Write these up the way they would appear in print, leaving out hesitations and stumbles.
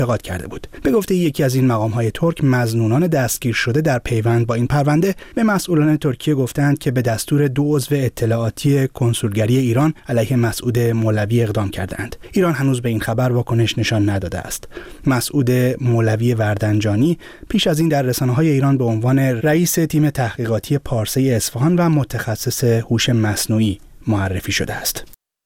تحقیقات کرده بود. به گفته یکی از این مقام‌های ترک، مظنونان دستگیر شده در پیوند با این پرونده به مسئولان ترکیه گفتند که به دستور 2 عضو اطلاعاتی کنسولگری ایران علیه مسعود مولوی اقدام کردند. ایران هنوز به این خبر واکنش نشان نداده است. مسعود مولوی وردنجانی پیش از این در رسانه‌های ایران به عنوان رئیس تیم تحقیقاتی پارسه اصفهان و متخصص هوش مصنوعی معرفی شده است.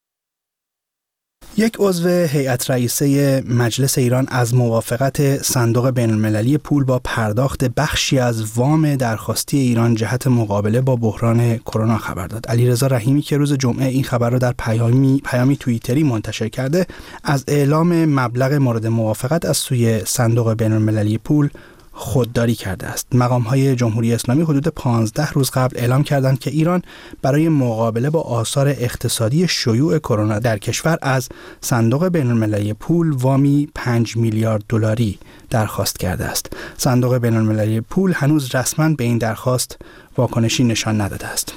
یک عضو هیئت رئیسه مجلس ایران از موافقت صندوق بین‌المللی پول با پرداخت بخشی از وام درخواستی ایران جهت مقابله با بحران کرونا خبر داد. علیرضا رحیمی که روز جمعه این خبر را در پیامی توییتری منتشر کرده، از اعلام مبلغ مورد موافقت از سوی صندوق بین‌المللی پول خودداری کرده است. مقام‌های جمهوری اسلامی حدود 15 روز قبل اعلام کردند که ایران برای مقابله با آثار اقتصادی شیوع کرونا در کشور از صندوق بین‌المللی پول وامی 5 میلیارد دلاری درخواست کرده است. صندوق بین‌المللی پول هنوز رسما به این درخواست واکنشی نشان نداده است.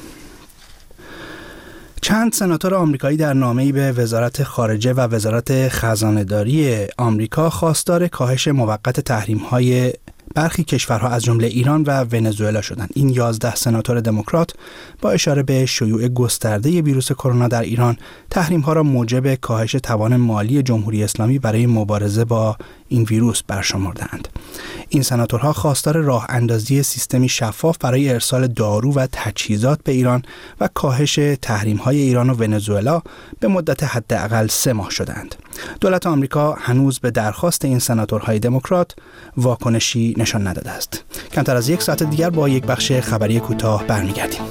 چند سناتور آمریکایی در نامه‌ای به وزارت خارجه و وزارت خزانه‌داری آمریکا خواستار کاهش موقت تحریم‌های برخی کشورها از جمله ایران و ونزوئلا شدند. این 11 سناتور دموکرات با اشاره به شیوع گسترده ویروس کرونا در ایران، تحریم‌ها را موجب کاهش توان مالی جمهوری اسلامی برای مبارزه با این ویروس برشمردند. این سناتورها خواستار راه اندازی سیستمی شفاف برای ارسال دارو و تجهیزات به ایران و کاهش تحریم‌های ایران و ونزوئلا به مدت حداقل 3 ماه شدند. دولت آمریکا هنوز به درخواست این سناتورهای دموکرات واکنشی نشان نداده است. کمتر از 1 ساعت دیگر با یک بخش خبری کوتاه برمیگردیم.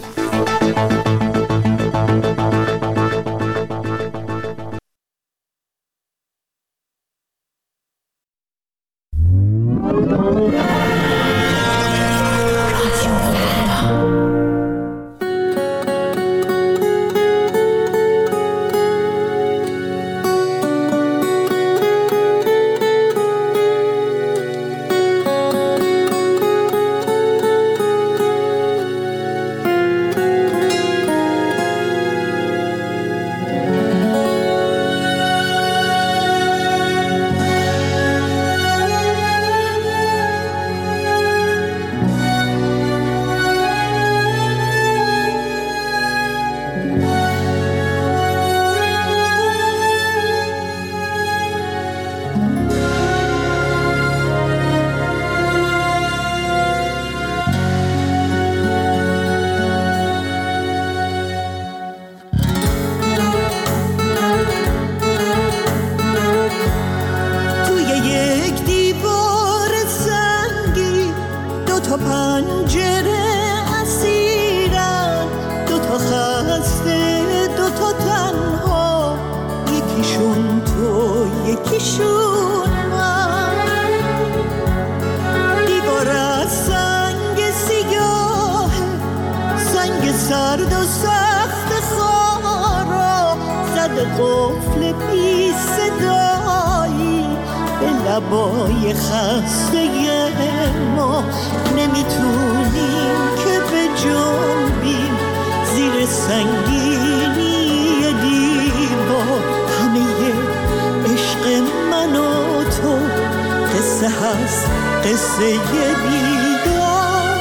لبای خسته ما نمیتونیم که به جنبیم زیر سنگینی دیوار. همه عشق من و تو قصه هست، قصه بیدار.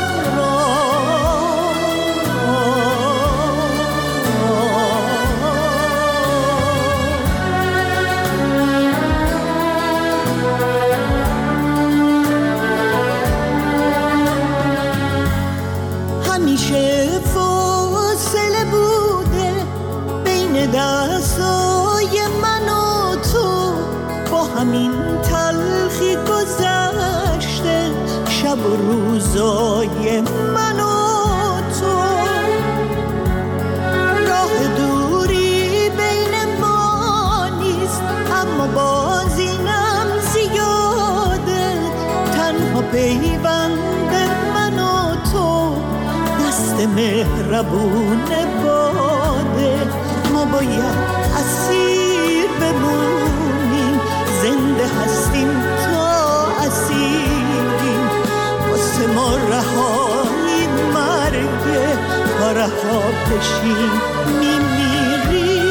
دستای من و تو با همین تلخی گذشته، شب و روزای من و تو. راه دوری بین ما نیست، اما باز اینم زیاده. تنها پیوند من و تو دست مهربون باده. ما باید اسیر بمونیم، زنده هستیم تا اسیریم. واسه ما رهایی مرگه، تا رها بشیم میمیریم.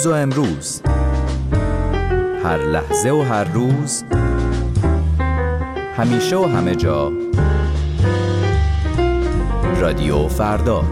دیروز و امروز، هر لحظه و هر روز، همیشه و همه جا. رادیو فردا.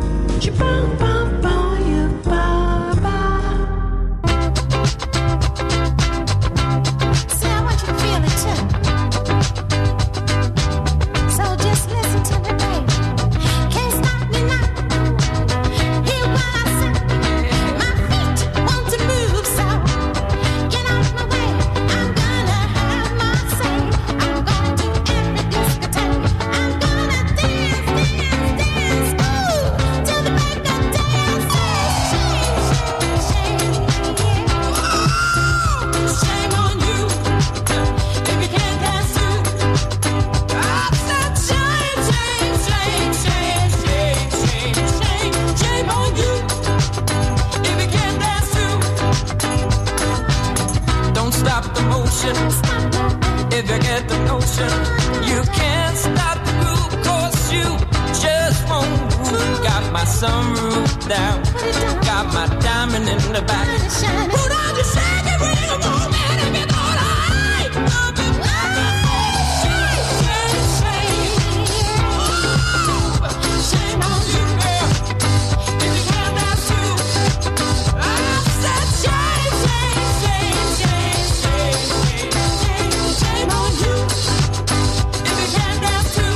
If you get the notion, you can't stop the groove, 'cause you just won't move. Got my sunroof down, got my diamond in the back. Put on your second ring, woman, if you're gonna hide. Shame on you, girl, if you can't dance too. I said shame, shame, shame, shame, shame. Shame on you, if you can't dance too.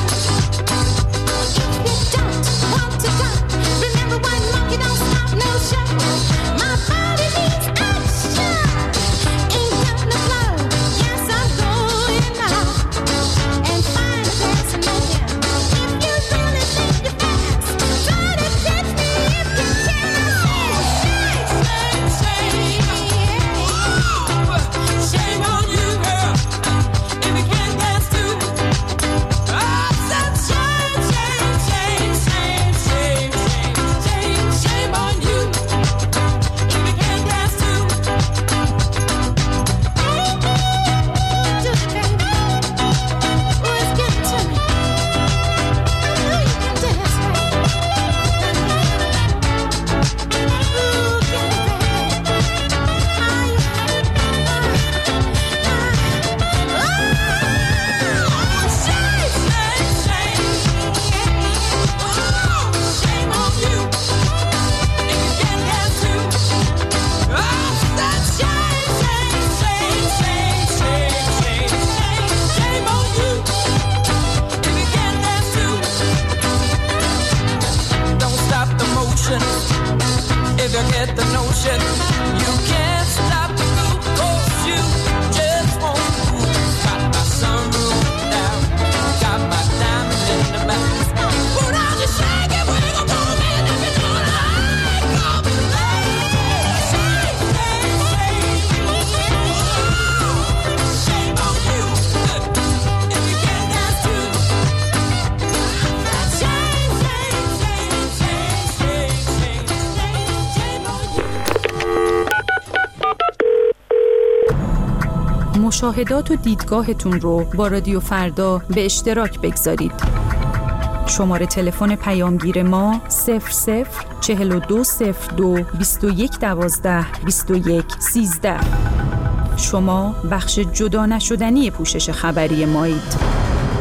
If you don't want to go, remember one monkey don't stop no show. My body needs action, ain't got no flow. Yes, I'm going now and find a dancing man. If you really think you're fast, try to catch me if you can. Shame, shame, shame. Shame on you, girl, if you can't dance too. I said shame, shame, shame, shame, shame, shame, shame on you, if you can't dance too. Do it, baby. Oh, it's getting to me. I know you can dance, baby. Ooh, get it, baby. Shame on you, if you can't dance too. I said shame, shame, shame, shame, shame, shame. Shame on you, if you can't dance too. Don't stop the motion, if you get the notion. You can't stop the groove, 'cause you just won't move. Got my sunroof down, got my diamond in the back. Put on your shaggy wiggle, woman, if you know what I call me lady. Shame, shame, shame. Shame on you, if you can't dance too. Shame, shame, shame, shame, shame, shame, shame on you. مشاهدات و دیدگاهتون رو با رادیو فردا به اشتراک بگذارید. شماره تلفن پیامگیر ما 004202 2112 2113. شما بخش جدا نشدنی پوشش خبری مایید.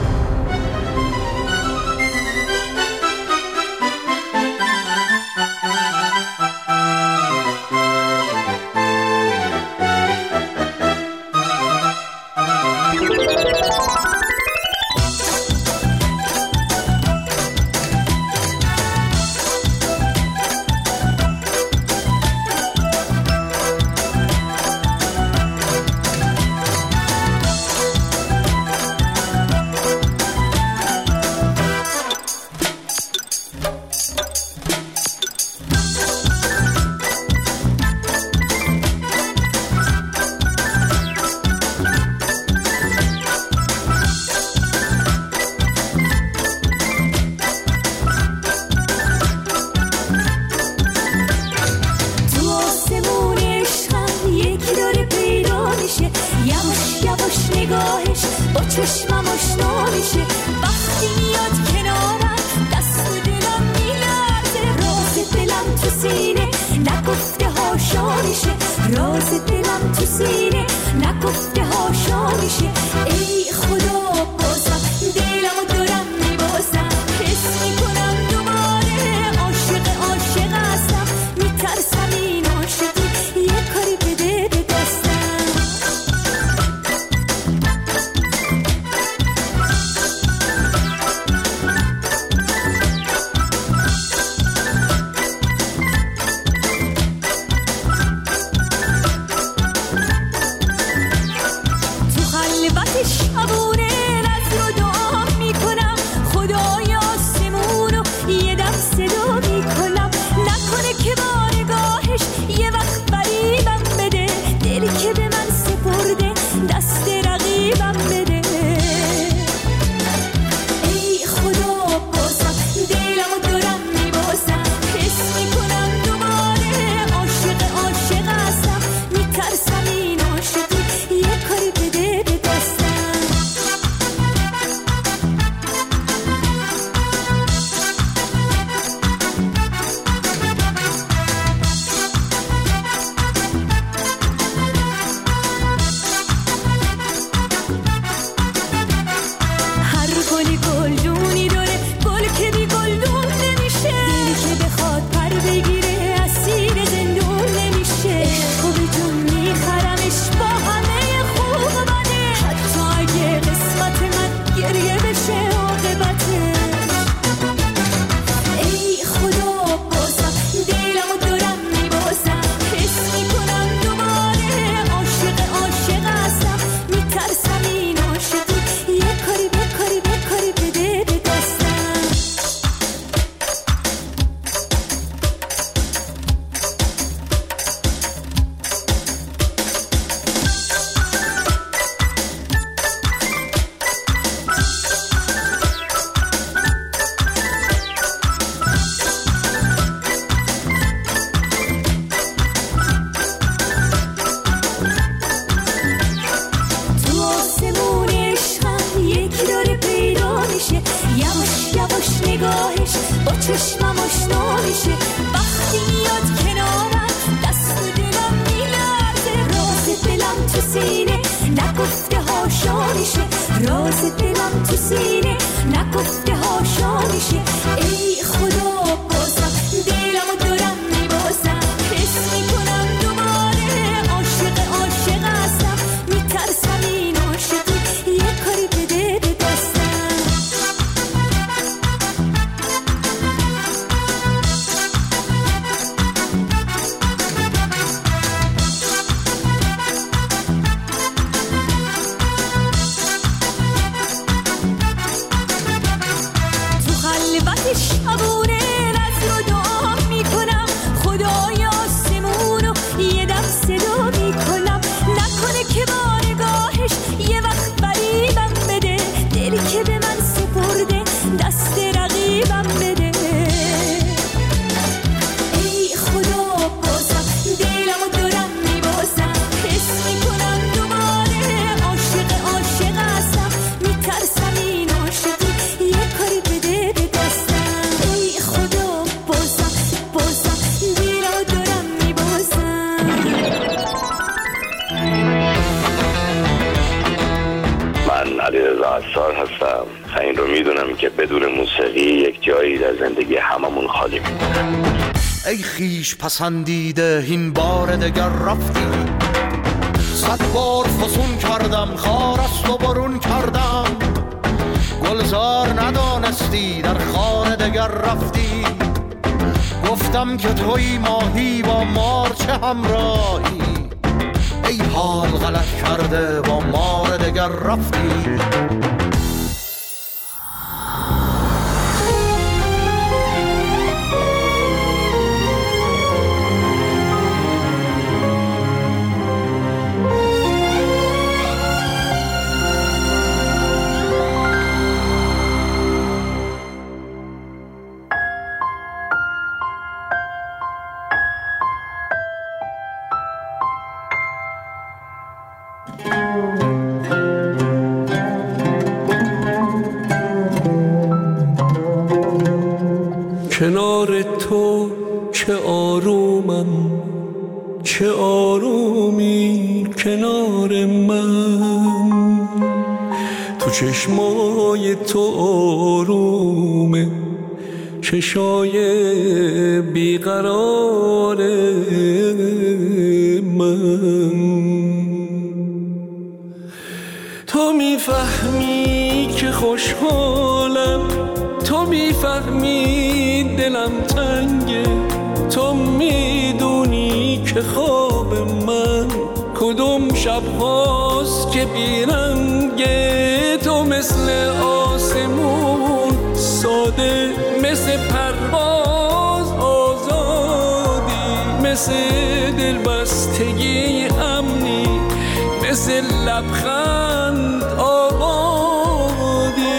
چشمم آشنا میشه وقتی میاد کنارم، دست دلم میلرزه، راز دلم تو سینه نگفته هاشا میشه، نگفته هاشا میشه. ای خدا بازم دلمو دارم میبازم، حس میکنم دوباره عاشق هستم. میترسم این عاشقی یه کاری بده به دستم. تو خلوت شبونه نظر و دعا میکنم، خدای آسمونو یه دم صدا میکنم. نکنه که با نگاهش یه وقت فریبم بده، دلی که به من سپرده دست رقیبم بده. ای خدا بازم دلمو دارم میبازم، حس میکنم دوباره عاشق هستم. میترسم این عاشقی یه کاری بده به دستم. هر گلی گلدونی داره، گل که بی گلدون نمیشه. دلی که بخواد پر بگیره اسیر زندون نمیشه. عشقو به جون میخرمش با همه خوب و بده، حتی اگه قسمت من گریه بشه عاقبتش. ای خدا بازم دلمو دارم میبازم، حس میکنم دوباره عاشق هستم. میترسم این عاشقی یه کاری بده به دستم. تو آسمون عشقم یکی داره پیدا میشه، یواش نگاهش با چشمم آشنا میشه. وقتی میاد کنارم دست و دلم میلرزه، راز دلم تو سینه نگفته هاشا میشه. راز دلم تو سینه نگفته هاشا میشه. ای خدا بازم دلمو دارم میبازم، حس میکنم دوباره عاشق هستم. میترسم این عاشقی یه کاری بده به دستم. تو خلوت شبونه نظر و دعا میکنم، خدای آسمونو یه دم صدا میکنم. نکنه که با نگاهش یه وقت فریبم بده، دلی که به من سپرده دست رقیبم بده. ای خدا بازم دلمو دارم میبازم، حس میکنم دوباره عاشق هستم. میترسم این عاشقی یه کاری بده به دستم. ای خدا بازم دلمو دارم میبازم. من علیرضا عصار هستم. این رو میدونم که بدون موسیقی یک جایی در زندگی هممون خالی میمونه. ای خیش پسندیده این بار دگر رفتی، 100 بار فسون کردم خار است و برون کردم. گلزار ندانستی در خانه دگر رفتی، گفتم که توی ماهی با مار چه همراهی. ای حال غلط کرده با مار دگر رفتی. کنار تو چه آرومم، چه آرومی کنار من، تو چشمای تو آرومه چشای بیقرار من. تو میفهمی که خوشحالم، تو میفهمی دلم تنگه، تو میدونی که خواب من کدوم شب هاست که بیرنگه. تو مثل آسمون ساده، مثل پرواز آزادی، مثل دلبستگی امنی، مثل لبخند آبادی.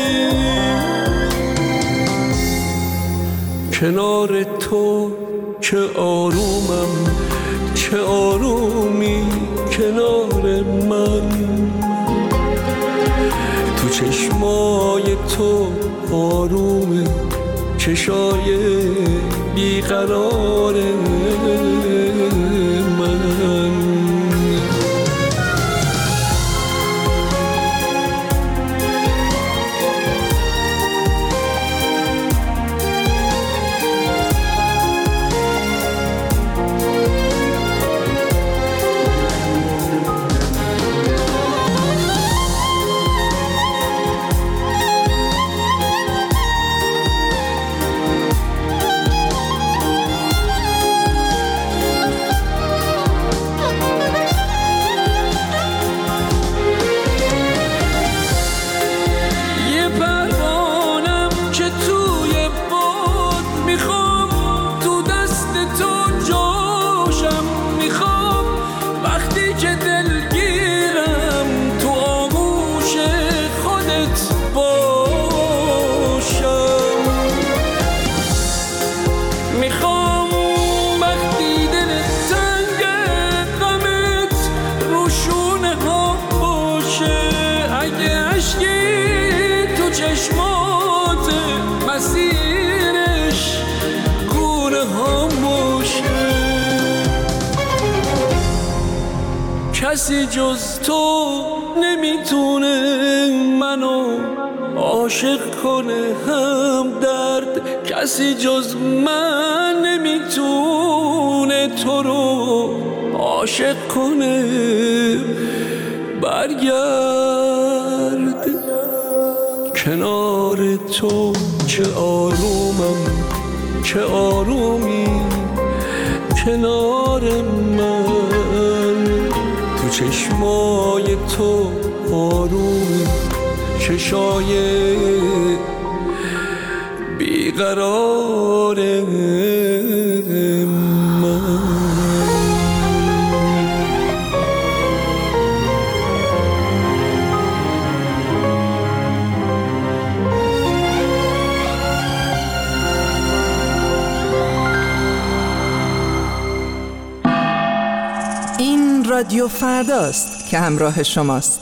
کنار تو چه آرومم، چه آرومی کنار من، تو چشمای تو آرومه چشای بیقرار من. کسی جز تو نمیتونه منو عاشق کنه هم درد، کسی جز من نمیتونه تو رو عاشق کنه. برگرد کنار تو چه آرومم، چه آرومی کنار من، تو چشمای تو آروم چشای بیقرار من. این رادیو فرداست که همراه شماست.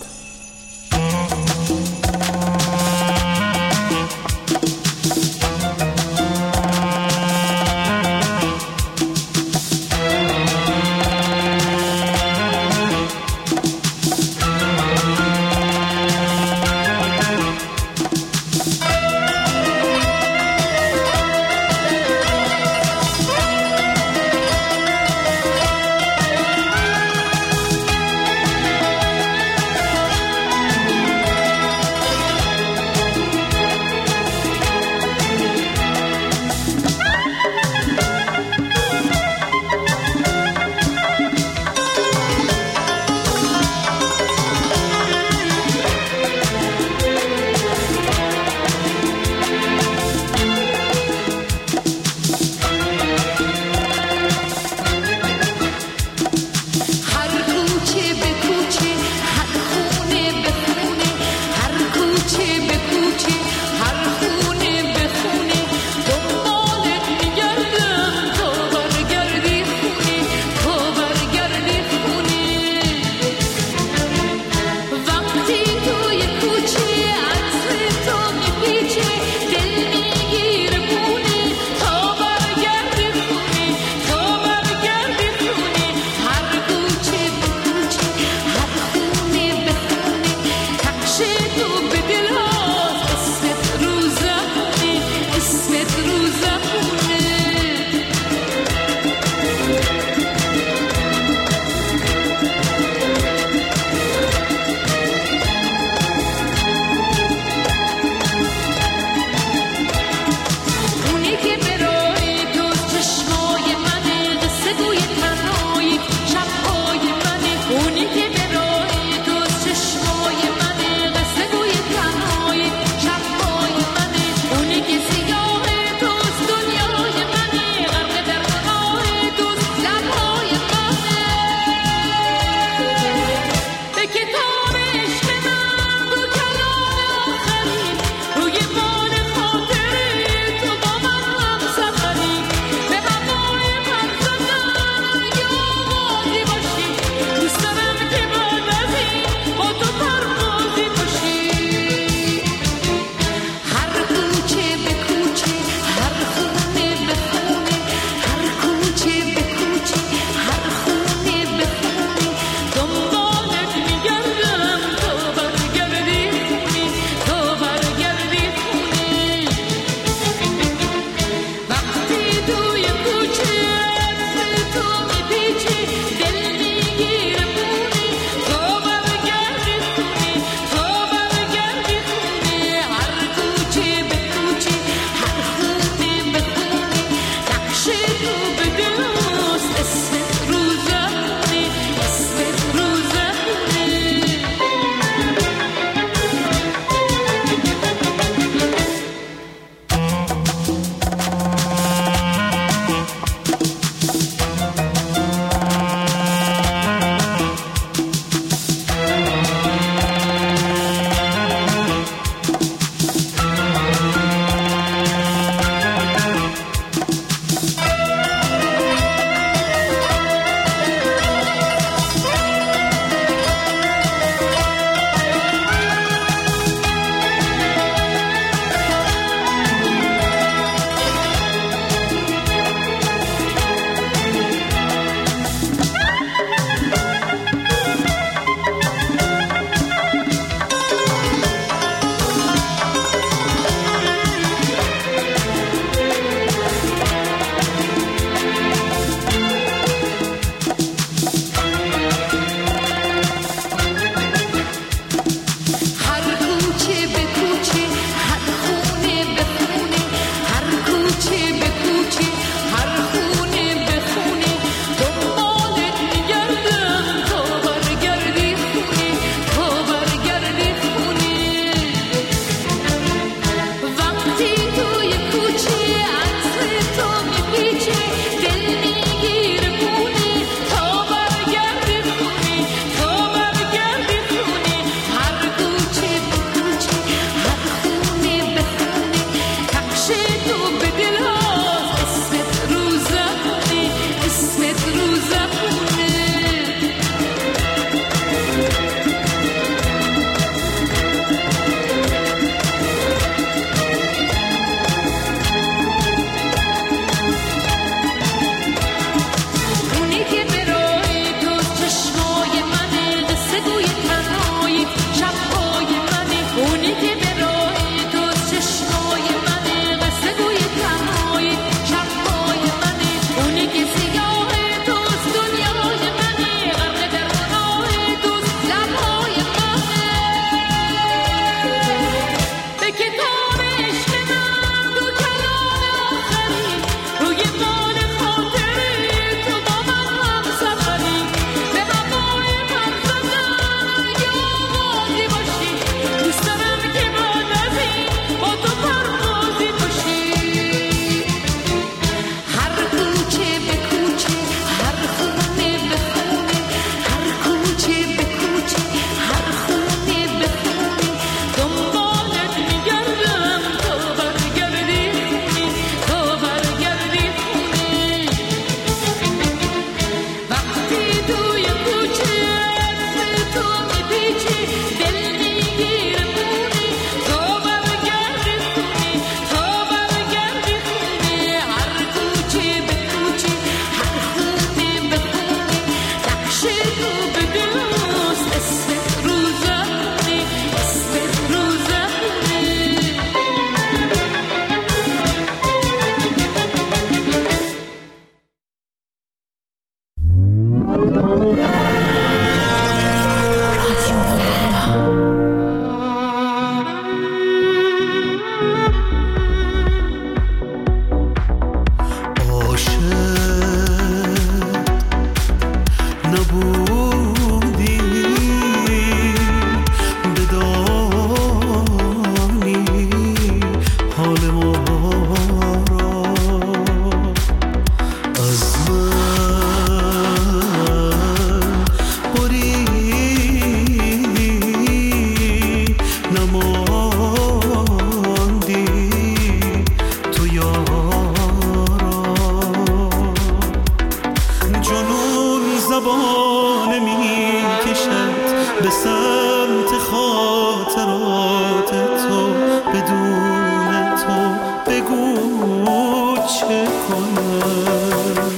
زبان می کشد به سمت خاطرات تو، بدون تو بگو چه کنم.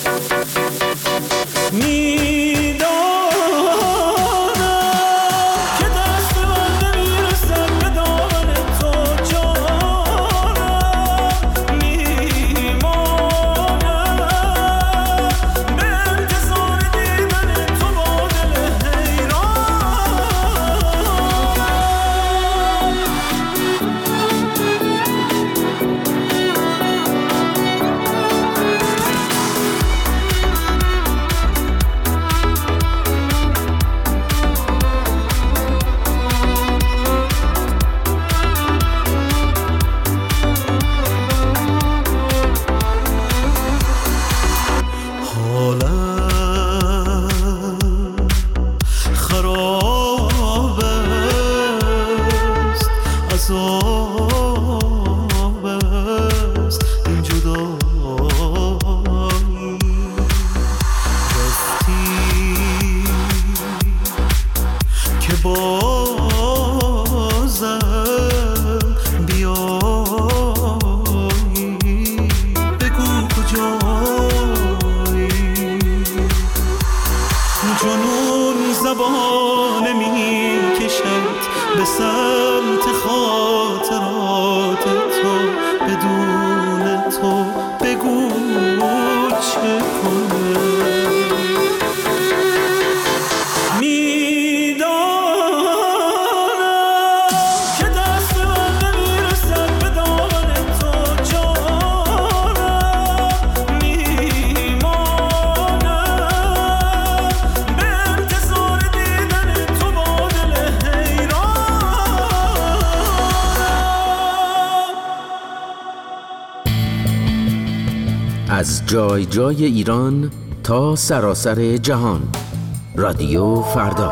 از جای جای ایران تا سراسر جهان، رادیو فردا.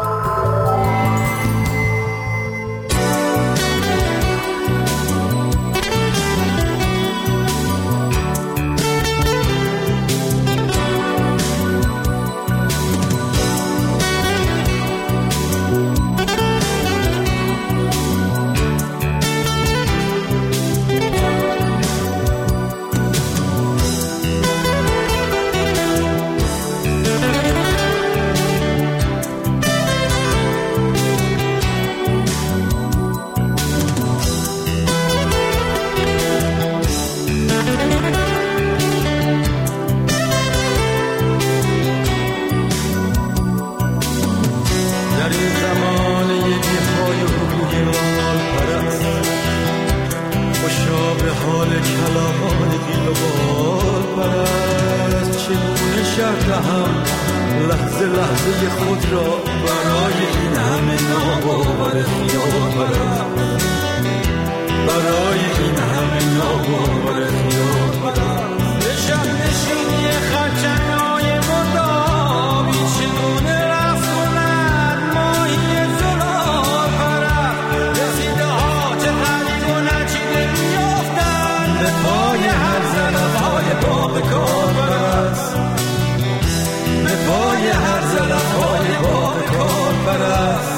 لحظه لحظه خود را برای این همه ناباور خیال برم، برای این همه ناباور خیال برم. نشان نشینی خرچنگ‌های مردابی چگونه رفت کند ماهی زلال برم. رسیده ها چه غریب و نچیده میافتند به پای هر زلف‌های باغ کار برست، به پای هر زلف‌های باغ کار برست.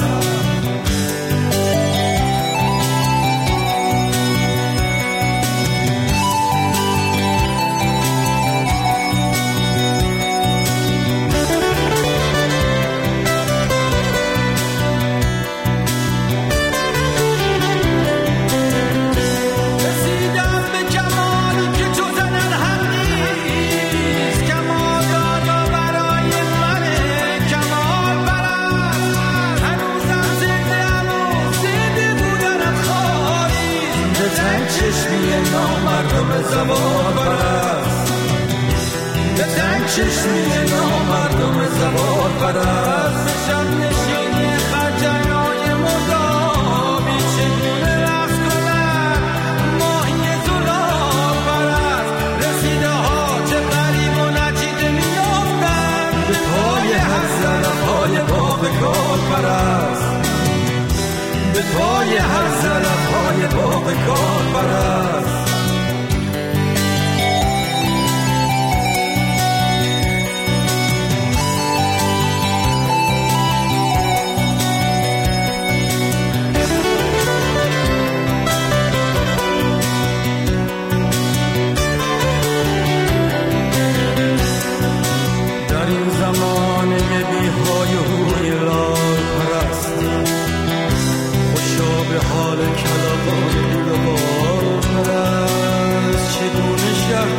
زبان برست، به تنگ چشمی نامردم زبان برست. شب نشینی خرچنگ‌های مردابی چگونه رقص کند ماهی زلال برست. رسیده ها چه غریب و نچیده میافتند به پای هر زلف‌های باغ کار برست، به پای هر زلف‌های باغ کار برست.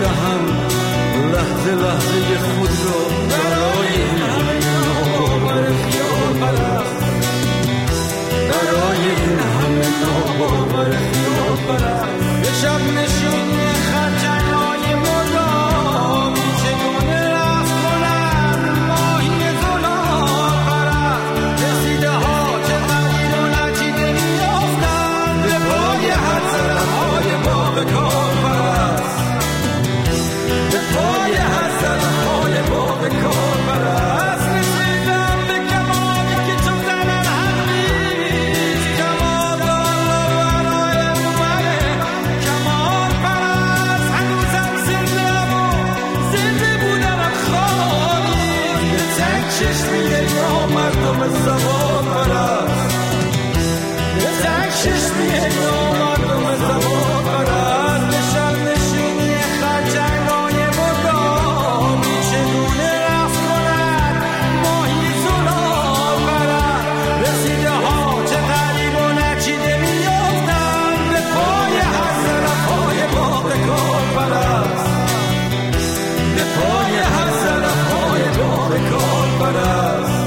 میدهم لحظه لحظه خود را برای این همه ناباور خیال پرست، برای این همه ناباور خیال پرست. به شب نشینی خرچنگ‌های مدامی چگونه رقص کنند ماهی زلال پرست. رسیده ها چه تغییر و نچیده میافتند به پای هر زرهای باغ کار پرست، به پای هر زرهای باغ کار پرست. رسیدم به کمالی که چون زنن حق نیست، کمال الله برای اومده کمال پرست. هنوزم زندم و زنده بودنم خالی، به تک چشمی یا مردم زبان پرست، به تک چشمی یا مردم زبان پرست. به شب نشینی خرچنگ‌های مدامی چگونه رقص کنند ماهی زلال پرست. رسیده ها چه غریب و نچیده میافتند به پای هر زرفهای باغ کار پرست، به پای هر زرفهای باغ کار پرست.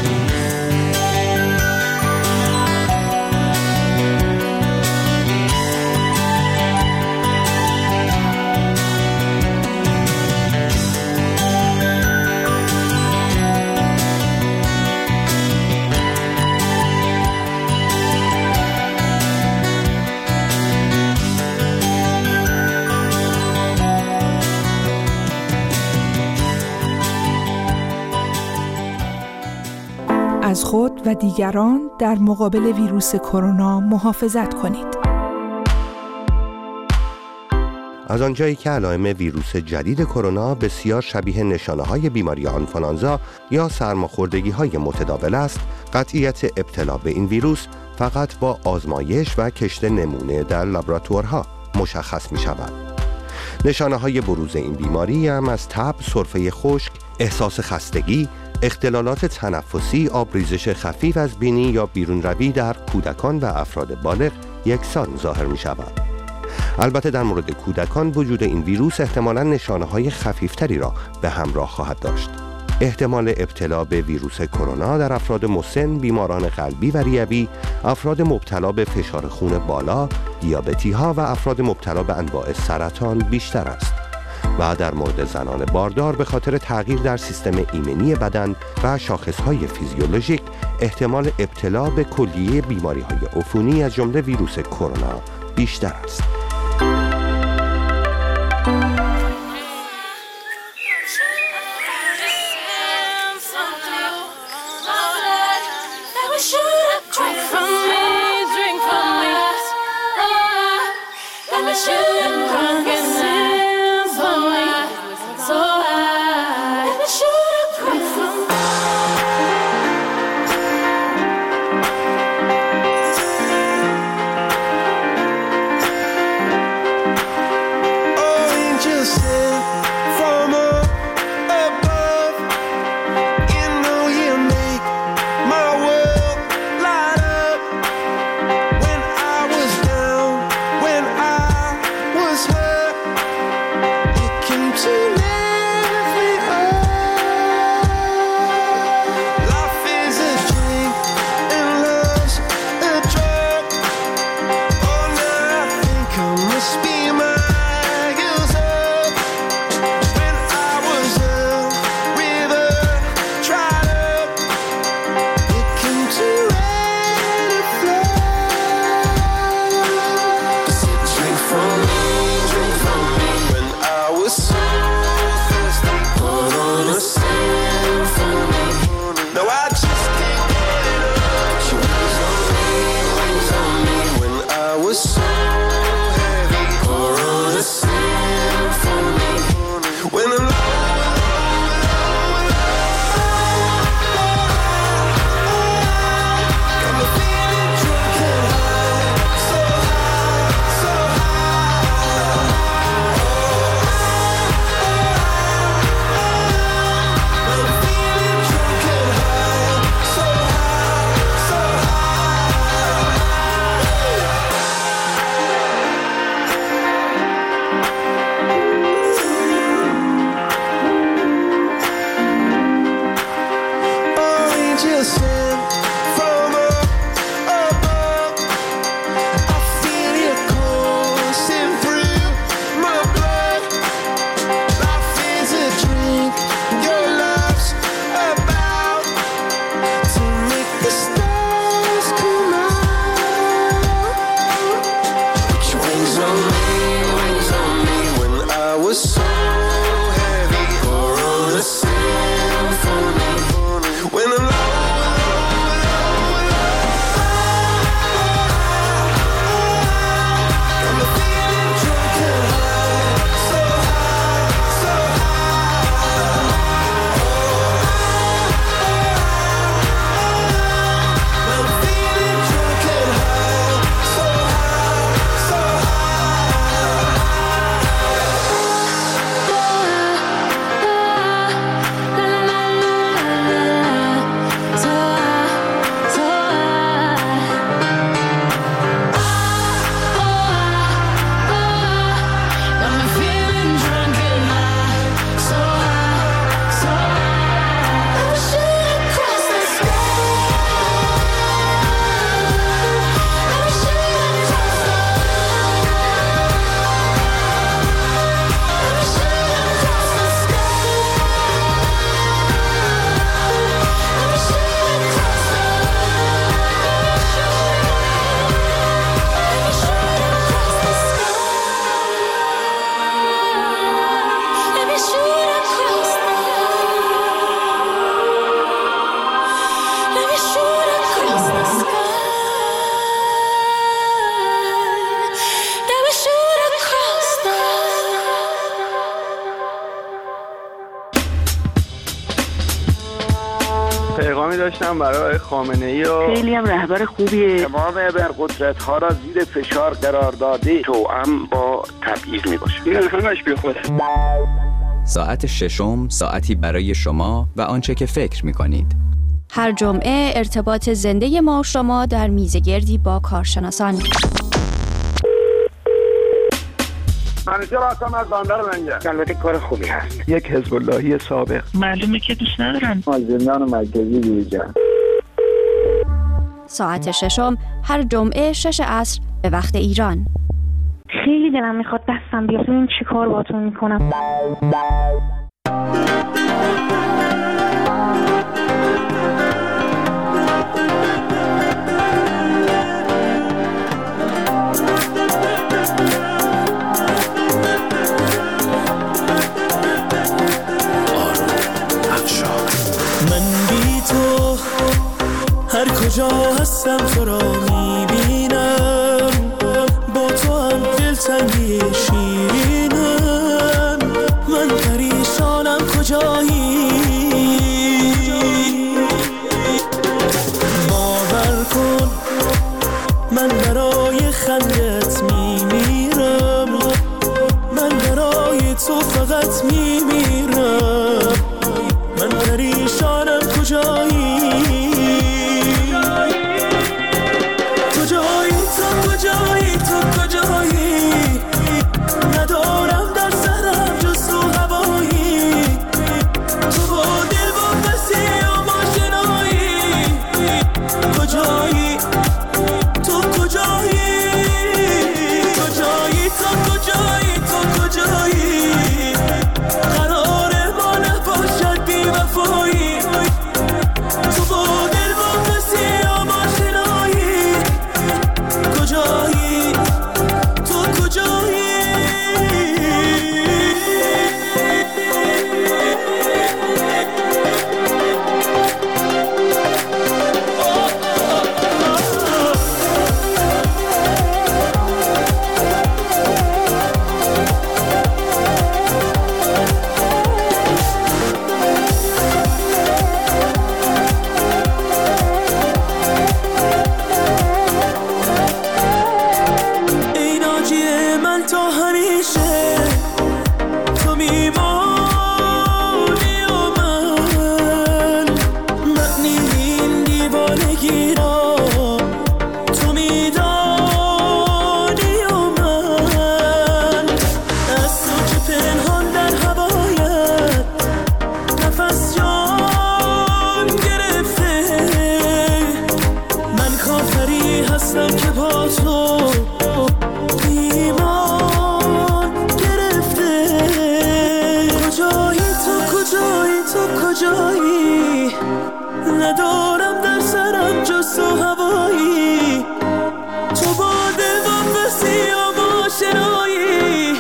از خود و دیگران در مقابل ویروس کرونا محافظت کنید. از آنجایی که علائم ویروس جدید کرونا بسیار شبیه نشانه‌های بیماری آنفولانزا یا سرماخوردگی‌های متداول است، قطعیت ابتلا به این ویروس فقط با آزمایش و کشت نمونه در لابراتوارها مشخص می‌شود. نشانه‌های بروز این بیماری هم از تب، سرفه خشک، احساس خستگی، اختلالات تنفسی، آبریزش خفیف از بینی یا بیرون روی در کودکان و افراد بالغ یکسان ظاهر می شود. البته در مورد کودکان وجود این ویروس احتمالاً نشانه‌های خفیفتری را به همراه خواهد داشت. احتمال ابتلا به ویروس کرونا در افراد مسن، بیماران قلبی و ریوی، افراد مبتلا به فشار خون بالا، دیابتی‌ها و افراد مبتلا به انواع سرطان بیشتر است. و در مورد زنان باردار به خاطر تغییر در سیستم ایمنی بدن و شاخصهای فیزیولوژیک احتمال ابتلا به کلیه بیماری‌های عفونی از جمله ویروس کرونا بیشتر است. پیغامی داشتم برای خامنه‌ای و خیلی هم رهبر خوبیه. تمام ابرقدرت‌ها را زیر فشار قرار داده توأم با تبعیض میباشه. این همش بیخوده. ساعت ششم ساعتی برای شما و آنچه که فکر می‌کنید. هر جمعه ارتباط زنده ما و شما در میزگردی با کارشناسان. منیجر هستم از بندر لنگر. البته کار خوبی هست. یک حزب اللهی سابق. معلومه که دوست ندارن. از زندان مرکزی بیرون. ساعت ششم هر جمعه 6 عصر به وقت ایران. خیلی دلم میخواد دستم بیاد ببینم چی کار باهاتون میکنم. هر کجا هستم تو را میبینم، با تو هم دلتنگی شیرینم. من پریشانم کجایی، باور کن من برای خندت میمیرم، من برای تو فقط میمیرم. من پریشانم کجایی، ندارم در سرم جز تو هوایی. تو با دل با مسیح و ماشنایی. کجایی تو کجایی، کجایی تو کجایی، تو کجایی. قرار ما نباشد بی وفایی. تو با دل با مسیح و ماشنایی. کجایی تو کجایی. ندارم در سرم جز تو هوایی. تو با دل با مسیح و ماشنایی.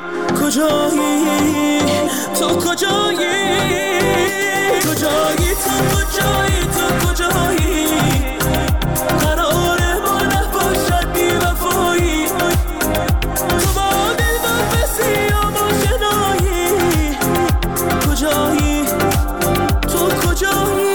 کجایی تو کجایی، کجایی تو کجایی، تو کجایی. قرار ما نباشد بی وفایی. تو با دل با مسیح و ماشنایی. کجایی تو کجایی.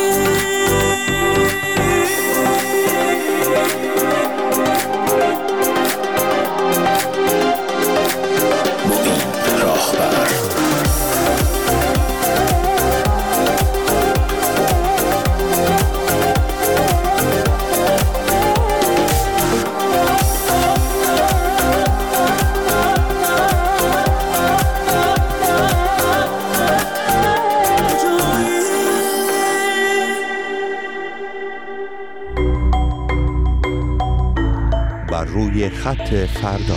بر روی خط فردا.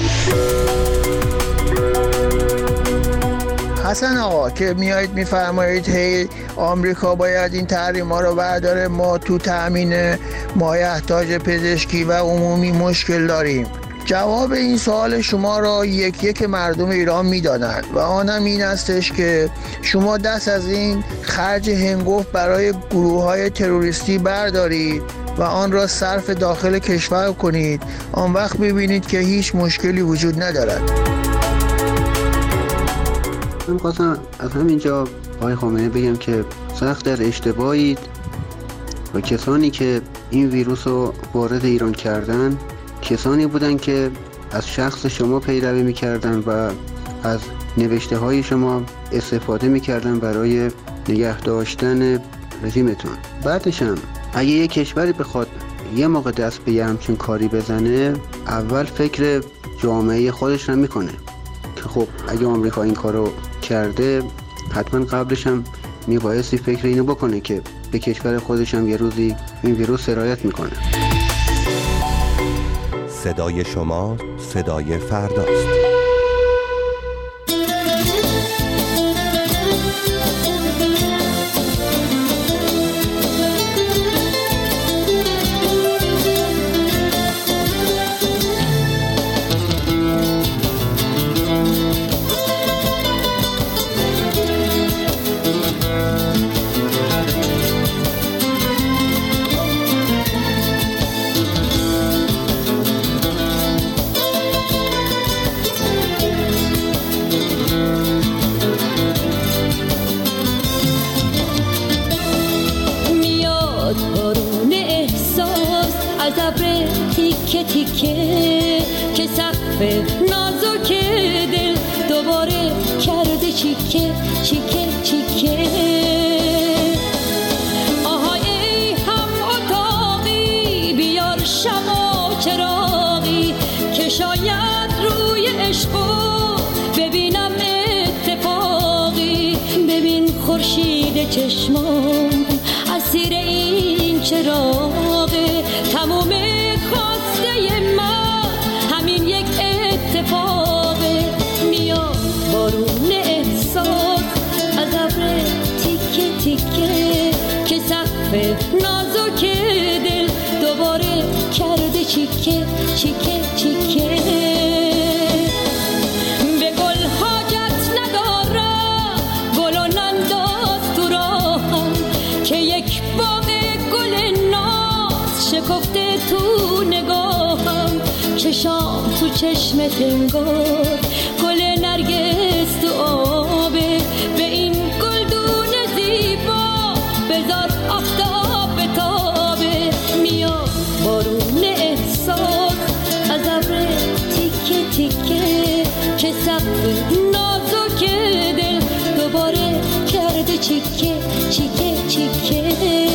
حسن آقا که میایید میفرمایید هی آمریکا باید این تحریما رو برداره، ما تو تأمین مایحتاج پزشکی و عمومی مشکل داریم. جواب این سوال شما را یک یک مردم ایران میدادند و آنم این استش که شما دست از این خرج هنگفت برای گروه‌های تروریستی بردارید و آن را صرف داخل کشور کنید، آن وقت ببینید که هیچ مشکلی وجود ندارد. من خواستم از همینجا آقای خامنه‌ای بگم که سخت در اشتباهید و کسانی که این ویروس رو وارد ایران کردن کسانی بودن که از شخص شما پیروی میکردن و از نوشته های شما استفاده میکردن برای نگه داشتن رژیمتون. بعدش هم اگه یک کشوری بخواد یه موقع دست به یه همچین کاری بزنه، اول فکر جامعه خودش رو میکنه که خب اگه آمریکا این کارو کرده حتما قبلش هم میبایستی فکر اینو بکنه که به کشور خودش هم یه روزی این ویروس سرایت میکنه. صدای شما صدای فرداست. تیکه تیکه که سقف نازک دل دوباره کرده چیکه چیکه چیکه. آهای ای هم اتاقی بیار شمع و چراغی که شاید روی عشقو ببینم اتفاقی. ببین خورشید چشمام اسیر این چراغه، تموم خواسته من همین یک اتفاقه. میاد بارون احساس از ابر تیکه تیکه که سقف نازک دل دوباره کرده چیکه چیکه چیکه. به گل حاجت ندارم گل و ننداز تو راهم که یک باغ گل ناز شکفته تو نگاهم. چشام تو چشمت انگار گل نرگس تو آبه، به این گلدون زیبا بذار آفتاب بتابه. میاد بارون احساس از ابر تیکه تیکه که سقف نازک دل دوباره کرده چیکه چیکه چیکه.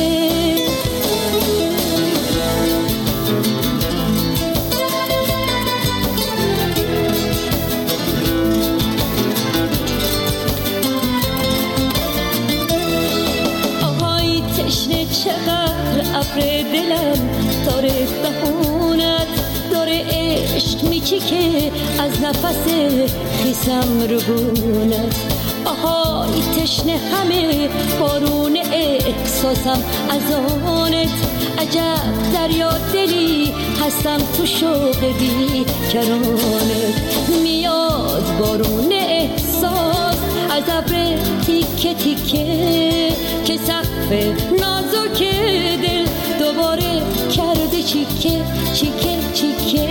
چقدر ابر دلم داره بهونت داره عشق میچیکه از نفس خیسم رو بونت. آهای تشنه همه بارون احساسم از آنت. عجب دریا دلی هستم تو شوق بی کرانت. میاد بارون احساس از ابر تیکه تیکه که سقف نازک دل دوباره کرده چیکه چیکه چیکه.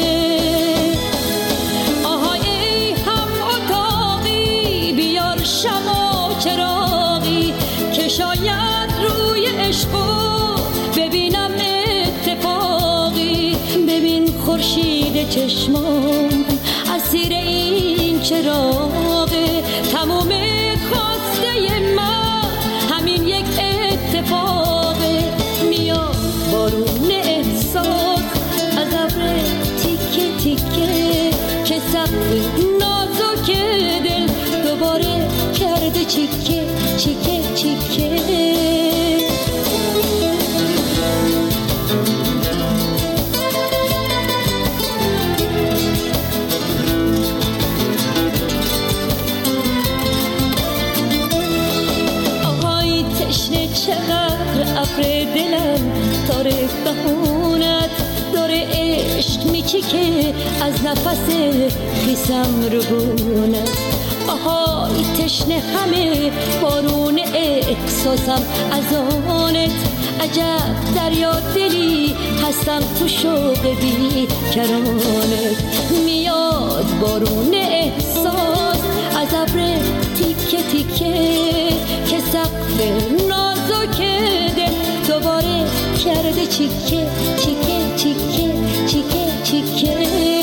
آهای ای هم اتاقی بیار شمع و چراغی که شاید روی عشقو ببینم اتفاقی. ببین خورشید چشمام اسیر این چراغه، تموم خواسته من همین یک اتفاقه. میاد بارون احساس از ابر تیکه تیکه که سقف نازک دل دوباره کرده چیکه چیکه چیکه. چقدر ابر دلم داره بهونت داره عشق میچیکه از نفس خیسم رو بونت. آهای تشنه همه بارون احساسم از آنت. عجب دریا دلی هستم تو شوق بی کرانت. میاد بارون احساس از ابر تیکه تیکه که سقف نازک دل دوباره کرده چیکه چیکه چیکه چیکه چیکه.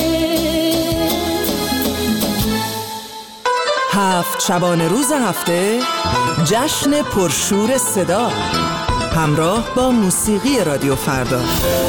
7 شبانه روز هفته جشن پرشور صدا همراه با موسیقی رادیو فردا.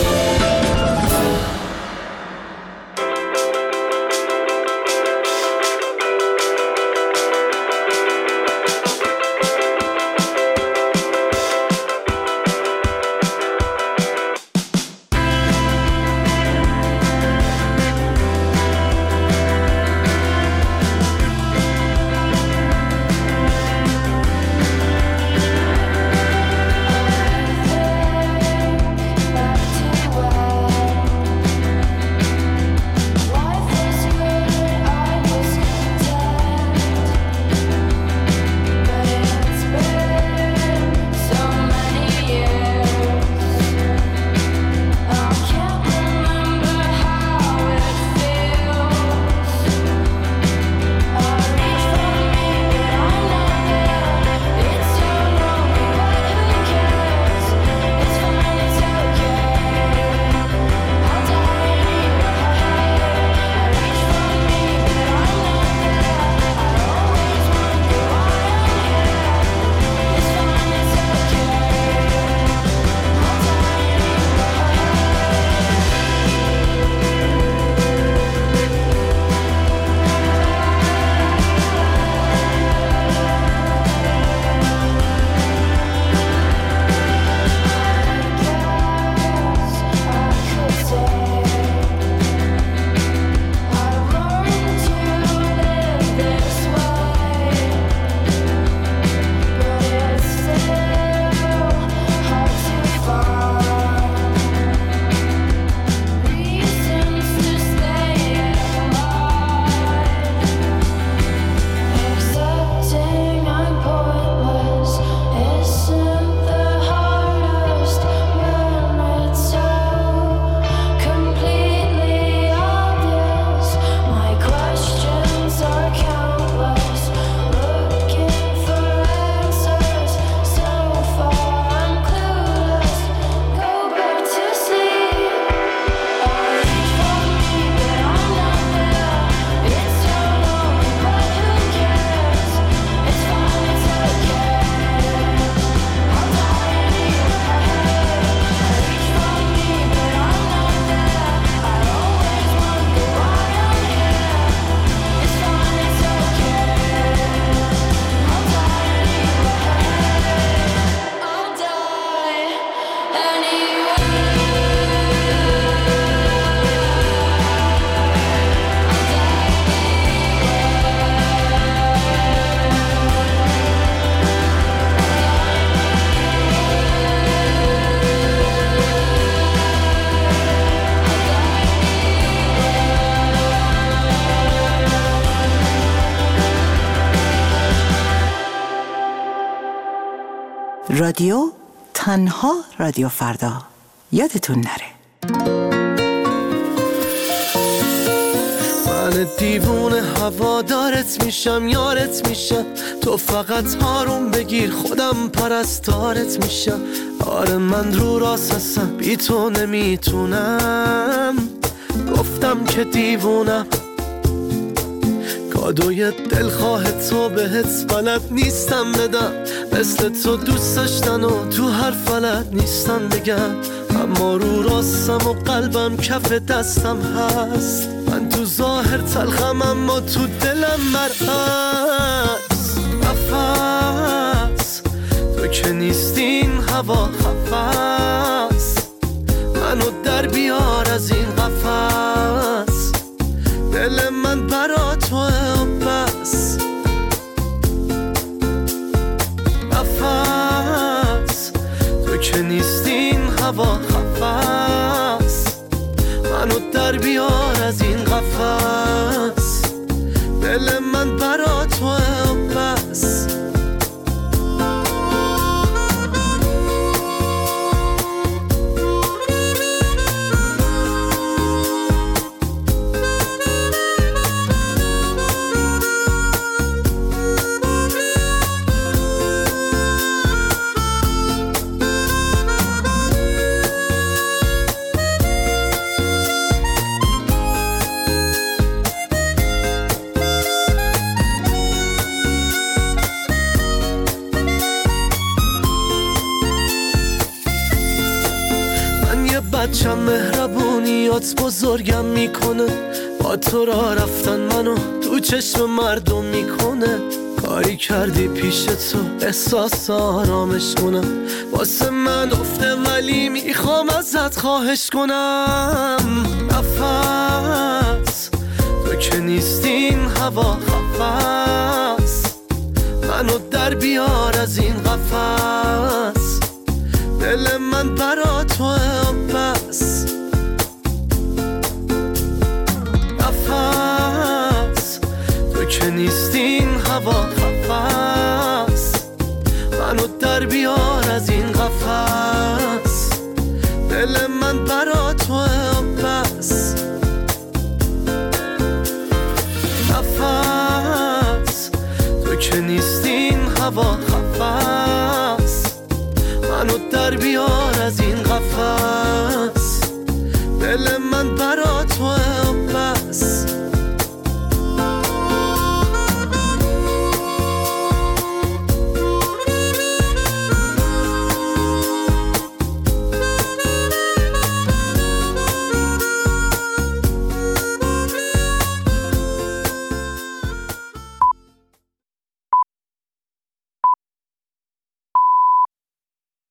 رادیو تنها رادیو فردا، یادتون نره. من دیوونه هوادارت میشم، یارت میشم، تو فقط آروم بگیر خودم پرستارت میشم. آره من رو راست هستم، بی تو نمیتونم، گفتم که دیوونم. کادوی دلخواه تو بهت بلد نیستم بدم، مثل تو دوست داشتن و تو هر فلت نیستم بگم. اما رو راستم و قلبم کف دستم هست، من تو ظاهر تلخم اما تو دلم مرهست. نفس تو که نیستین هوا خفص، منو در بیار از این قفص. دل من برا توه بس، نفس تو که نیستین هوا خفص، منو در بیار از این قفص. دل من برا توه بس. بچم مهربونیات بزرگم میکنه، با تو را رفتن منو تو چشم مردم میکنه. کاری کردی پیش تو احساس آرامش کنم، واسه من افته ولی میخوام ازت خواهش کنم. نفس تو که نیستین هوا خفص، منو در بیار از این قفس. دل من برا تو بس. نفس تو که نیستین هوا خفص، منو در بیار از این قفس. دل من برا تو بس. نفس تو که نیستین هوا